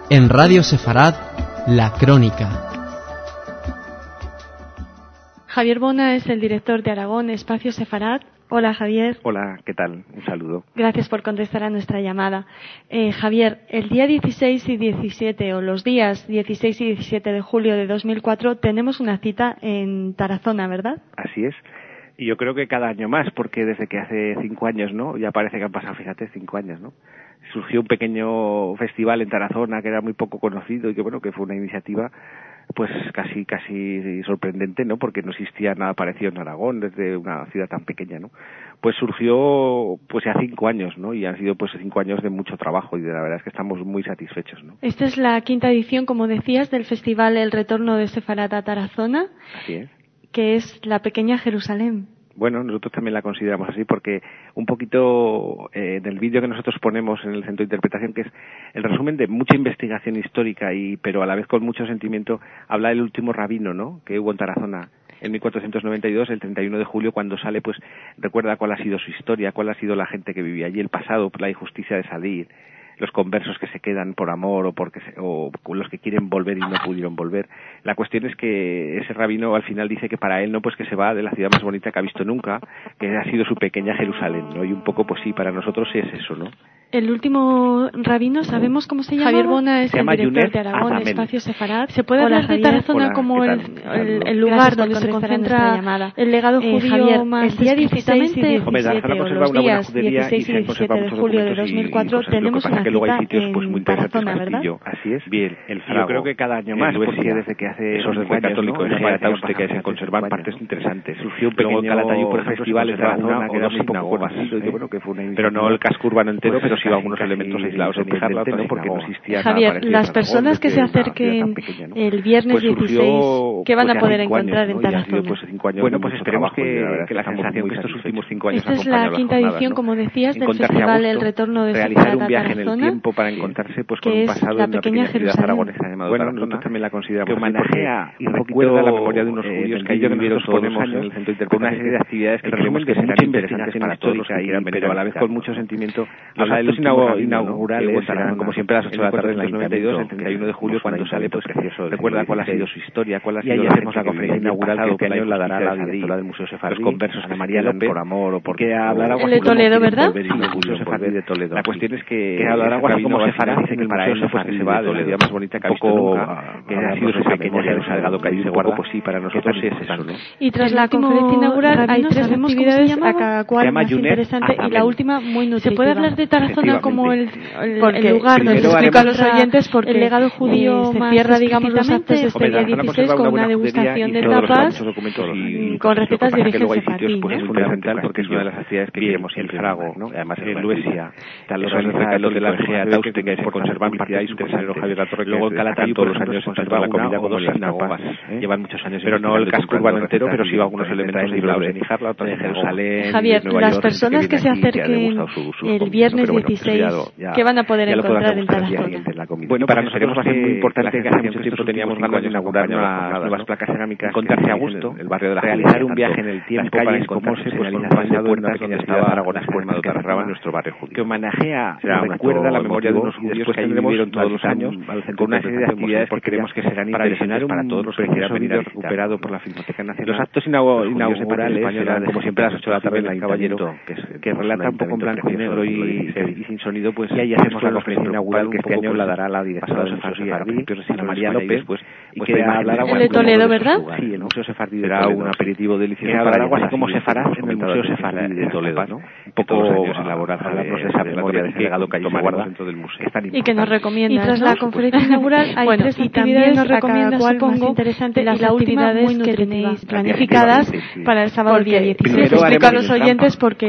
En Radio Sefarad, La Crónica. Javier Bona es el director de Aragón, Espacio Sefarad. Hola, Javier. Hola, ¿qué tal? Un saludo. Gracias por contestar a nuestra llamada. Javier, el día 16 y 17, o los días 16 y 17 de julio de 2004, tenemos una cita en Tarazona, ¿verdad? Así es. Y yo creo que cada año más, porque desde que hace 5 años, ¿no? Ya parece que han pasado, fíjate, 5 años, ¿no? Surgió un pequeño festival en Tarazona que era muy poco conocido y que, bueno, que fue una iniciativa pues casi sorprendente, ¿no? Porque no existía nada parecido en Aragón desde una ciudad tan pequeña, ¿no? Pues surgió pues ya 5 años, ¿no? Y han sido pues 5 años de mucho trabajo y de la verdad es que estamos muy satisfechos, ¿no? Esta es la 5ª edición, como decías, del festival El Retorno de Sefarad a Tarazona. Así es. Que es la pequeña Jerusalén. Bueno, nosotros también la consideramos así porque un poquito en el vídeo que nosotros ponemos en el Centro de Interpretación, que es el resumen de mucha investigación histórica pero a la vez con mucho sentimiento, habla del último rabino, ¿no?, que hubo en Tarazona en 1492, el 31 de julio, cuando sale, pues recuerda cuál ha sido su historia, cuál ha sido la gente que vivía allí, el pasado, la injusticia de salir, los conversos que se quedan por amor o los que quieren volver y no pudieron volver. La cuestión es que ese rabino al final dice que para él no, pues que se va de la ciudad más bonita que ha visto nunca, que ha sido su pequeña Jerusalén, ¿no? Y un poco pues sí, para nosotros es eso, ¿no? El último rabino, ¿sabemos cómo se llama? Javier Bona es el director de Aragón, Espacio Sefarad. ¿Se puede hablar de Tarazona como el lugar donde se concentra el legado judío más explícitamente? Los días 16 y 17 de julio de 2004 tenemos una cita en Tarazona, ¿verdad? Así es. Bien, yo creo que cada año más, porque desde que hace esos años católicos de Tauste que se conservan partes interesantes. Surgió un pequeño Calatayud por festival en Tarazona, que era muy poco conocido, pero no el casco urbano entero, pero sí algunos elementos aislados en fijarla, ¿no? Porque no existía nada. Javier, las personas que se acerquen el viernes 16, ¿qué van a poder encontrar en Tarazona? Bueno, pues esperemos que la sensación que estos últimos 5 años esta es la 5ª edición, como decías, del festival El Retorno de Sefarad a Tarazona, para encontrarse pues con un pasado la en una pequeña ciudad aragonesa llamada Tarazona. Nosotros también la consideramos que homenajea y recuerda la memoria de unos judíos que allí vivieron todos los años con una serie de actividades que creemos que serán interesantes para todos los que quieran venir, pero a la vez con mucho sentimiento. Los actos inaugurales serán, como siempre, a las 8 de la tarde en el 92, el 31 de julio, cuando sale, pues precioso. Recuerda cuál ha sido su historia, cuál ha sido la hacemos la conferencia inaugural que este año la dará la directora del Museo Sefardí, los conversos de María López, por amor o porque hablará el de Toledo, ¿verdad? Sí, el Museo Sefardí de Toledo. La cuestión es que hablará algo así como Sefarad, dice que para él pues que se va de la ciudad más bonita que ha visto nunca, que ha sido su pequeña Jerusalén, que ahí se guarda, pues sí, para nosotros es eso, ¿no? Y tras la conferencia inaugural hay 3 actividades, a cada cual más interesante, y la última muy nutritiva. ¿Se puede hablar de Tarazona como el lugar donde se explica a los oyentes porque el legado judío se cierra, digamos, los actos de este día 16 con una degustación de tapas con recetas de origen sefardí, ¿no? Es fundamental porque es una de las actividades que queremos siempre, ¿no? Además en Luesia, los recalos de la Egea Tauste que se conservan partida y su consejero Javier Latorre, luego en Calatayud todos los años conserva la comida como las sinagogas, llevan muchos años, pero no el casco urbano entero, pero sí algunos elementos aislados en Ijarla, otros en Jerusalén. Javier, las personas que se acerquen el viernes 16, ¿qué van a poder encontrar en Tarazona? Bueno, para nosotros va a ser muy importante que hace mucho tiempo teníamos ganas de inaugurar las nuevas placas cerámicas, encontrarse a gusto, el barrio de la realizar un viaje en el tiempo para encontrarse con un pasado en una pequeña ciudad aragonesa que cerraba en nuestro barrio judío. Que homenajea, recuerda la memoria de unos judíos que vivieron todos los años con una serie de actividades que creemos que serán interesantes para todos los que quieran venir a recuperado por la Filmoteca Nacional. Los actos inaugurales serán, como siempre, a las 8 de la tarde en el Caballero, que relata un poco en blanco y negro y sin sonido, pues, y ahí hacemos la conferencia inaugural que este año la dará la directora del Museo Sefardí, María López, pues, y que hablará el de Toledo, ¿verdad? Sí, el Museo Sefardí será un aperitivo delicioso. Que hablará algo así como Sefarad en el Museo Sefardí de Toledo, ¿no? Un poco elaborar esa memoria del legado que allí se guarda dentro del museo. Y que nos recomienda. Y tras la conferencia inaugural hay 3 actividades, nos recomienda, supongo, interesante las actividades que tenéis planificadas para el sábado día 16. Explico a los oyentes porque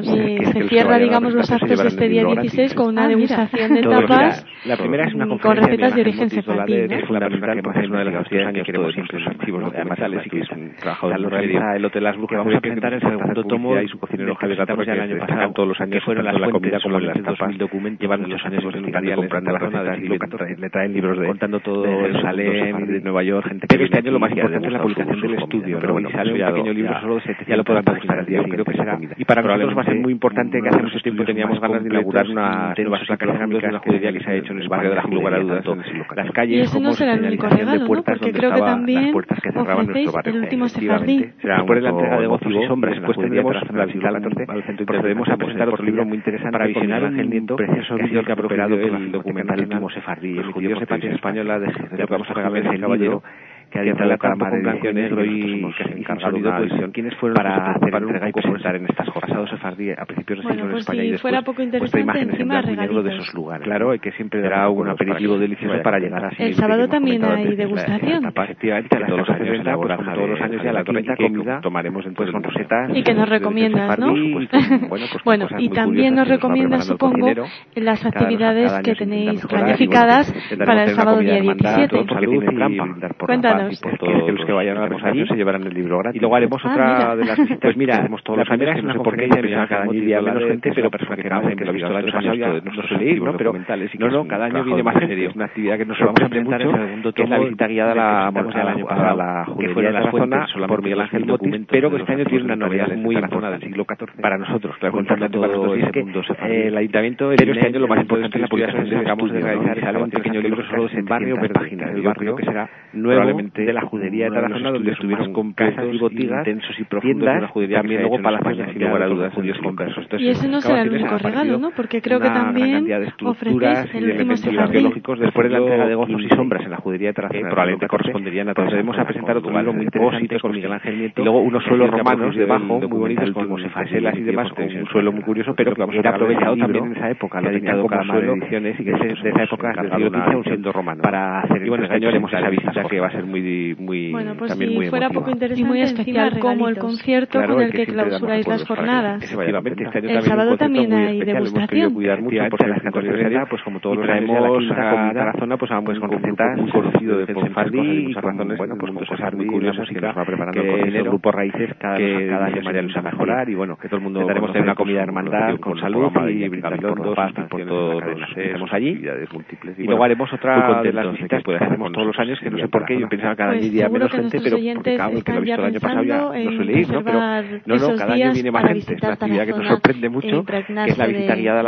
se cierra, digamos, los actos de este día 16 con una degustación de tapas la primera es una con recetas de origen sefardí, ¿no? Es fundamental porque es una de las actividades que queremos siempre los archivos documentales y que es un trabajo de realiza el Hotel Las Brujas. Vamos a presentar el segundo tomo y su cocinero Javier Latorre, que el año pasado todos los años fueron la comida como en las tapas, llevan muchos años investigando, comprando recetas y le traen libros de contando todo de Jerusalén, de Nueva York, gente. Pero este año lo más importante es la publicación del estudio, pero bueno, sale un pequeño libro solo de 700, ya lo podrán buscar al día, creo que será. Y para nosotros va a ser muy importante que hace mucho tiempo teníamos ganas de inaugurar unas nuevas placas cerámicas de una judería que se ha hecho en el barrio de la, sin lugar a dudas, las calles. Y ese no será el único regalo, ¿no? Porque creo que también ofrecéis el último sefardí. Después de la entrega de Gozos y Sombras, después tendremos la visita al centro, procedemos a presentar otro libro muy interesante para visionar un precioso vídeo que ha prosperado el documental Último Sefardí, el judío de patria española de que vamos a regalar ese caballero que ha la Cámara de Blanco y Negro y que se encargado de una visión. ¿Quiénes fueron para hacer entrega y presentar en estas jornadas Sefardí a principios de siglo en España y después vuestra imagen en blanco y negro de esos lugares? Claro, y que siempre dará un aperitivo delicioso para llegar así. El sábado también hay degustación. Efectivamente, todos los años todos los años ya la quinta comida tomaremos entonces con rosetas. Y que nos recomiendas, ¿no? Bueno, y también nos recomiendas, supongo, las actividades que tenéis planificadas para el sábado día 17. Cuéntanos. Que los que vayan a los años se llevarán el libro gratis. Y luego haremos otra de las visitas. Pues mira, haremos todos los años, no sé por qué, empieza cada año día menos gente, pero personas que lo ha visto el año pasado ya no suele ir, ¿no? Pero no, cada año viene más gente. Es una actividad que nos vamos a presentar mucho, que es la visita guiada a la judería de la zona por Miguel Ángel Motis, pero que este año tiene una novedad muy importante del siglo XIV para nosotros, claro, importante para nosotros, y es que el ayuntamiento, pero este año lo más importante es la publicación que acabamos de realizar, es un pequeño libro solo de barrio, páginas del barrio, que será nuevo de la judería de Tarazona, donde estuvieron con casas y botigas intensos y profundos de la judería, también luego palacios, sin lugar a dudas, judíos conversos. Y ese no será el único regalo, ¿no? Porque creo que también ofrecéis el último sefardí arqueológicos después de la entrega de Gozos y Sombras en la judería de Tarazona, probablemente corresponderían a Procedemos a presentar otro libro muy interesante con Miguel Ángel Nieto, y luego unos suelos romanos debajo, muy bonitos, con cefaselas y demás, un suelo muy curioso, pero que era aprovechado también en esa época, lo tenía como suelo ediciones y que de esa época del siglo XV aún siendo romano. Para hacer, y bueno, este año haremos esa visita que va a ser muy bueno, pues también si muy fuera poco interesante y muy especial como el concierto con el que clausuráis las jornadas. El sábado también hay degustación. Cuidar mucho por ser las 14, pues como todos los años a Tarazona, pues con recetas muy conocido de Sefardí y con cosas muy curiosas que nos va preparando el grupo Raíces cada año María Luisa Mejorar, y bueno, que todo el mundo intentaremos tener una comida de hermandad con salud y brindando paz por todos los que estemos allí, y luego haremos otra de las visitas que hacemos todos los años, que no sé por qué, yo pensaba cada año iría menos gente, pero porque cada vez que lo he visto el año pasado ya no suele ir, ¿no? Pero no, cada año viene más gente. Es una actividad que nos sorprende mucho, que es la visita guiada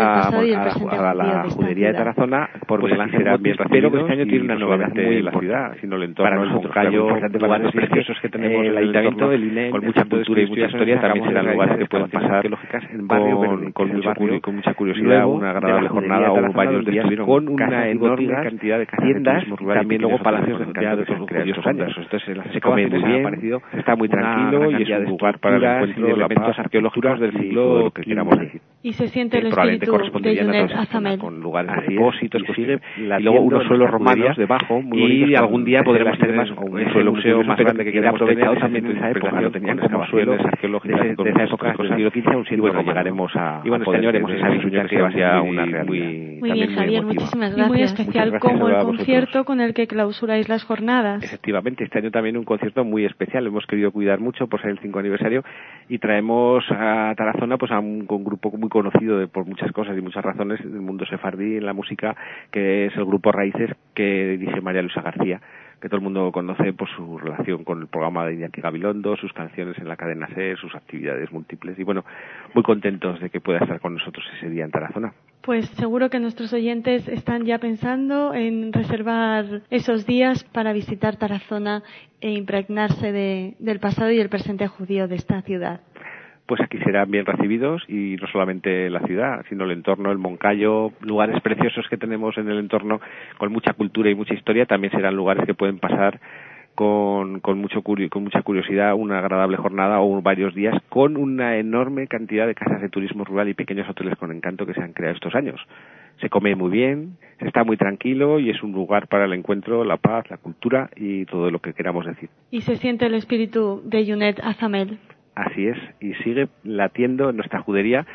a la judería de Tarazona por Miguel Ángel Motis, pero que este año tiene una novedad muy en la ciudad, sino el entorno, para nosotros, lugares preciosos que tenemos el ayuntamiento, el INE, con mucha cultura y mucha historia, también serán lugares que pueden pasar arqueológicas en barrio, con mucha curiosidad, una agradable jornada o varios días con una enorme cantidad de tiendas, también luego palacios de teatro de los años. Entonces se come muy bien, está muy tranquilo y es un lugar para el encuentro de elementos arqueológicos del siglo que queramos decir. Y se siente el espíritu de Junet Azamel. Con lugares de depósitos, y luego unos suelos romanos debajo, muy bonitos, y algún día podremos tener más un suelo museo más grande que queramos tener también en esa época, lo tenían como suelos arqueológicos de esa época del siglo XV, aún siendo bueno, llegaremos a y bueno, este año haremos esa visita que va a ser una realidad muy bien, Javier, muchísimas gracias. Y muy especial como el concierto con el que clausuráis las jornadas. Efectivamente, este año también un concierto muy especial, hemos querido cuidar mucho por ser el 5 aniversario y traemos a Tarazona pues a un grupo muy conocido por muchas cosas y muchas razones del mundo sefardí en la música, que es el grupo Raíces, que dirige María Luisa García, que todo el mundo conoce por su relación con el programa de Iñaki Gabilondo, sus canciones en la cadena SER, sus actividades múltiples, y bueno, muy contentos de que pueda estar con nosotros ese día en Tarazona. Pues seguro que nuestros oyentes están ya pensando en reservar esos días para visitar Tarazona e impregnarse del pasado y el presente judío de esta ciudad. Pues aquí serán bien recibidos, y no solamente la ciudad, sino el entorno, el Moncayo, lugares preciosos que tenemos en el entorno con mucha cultura y mucha historia, también serán lugares que pueden pasar con mucha curiosidad una agradable jornada o varios días con una enorme cantidad de casas de turismo rural y pequeños hoteles con encanto que se han creado estos años. Se come muy bien, se está muy tranquilo y es un lugar para el encuentro, la paz, la cultura y todo lo que queramos decir. Y se siente el espíritu de Junet Azamel. Así es, y sigue latiendo en nuestra judería,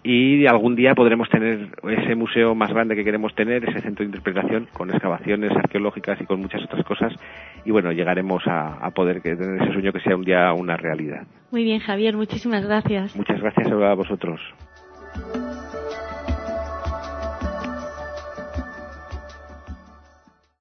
y algún día podremos tener ese museo más grande que queremos tener, ese centro de interpretación con excavaciones arqueológicas y con muchas otras cosas, y bueno, llegaremos a poder tener ese sueño que sea un día una realidad. Muy bien, Javier, muchísimas gracias. Muchas gracias a vosotros.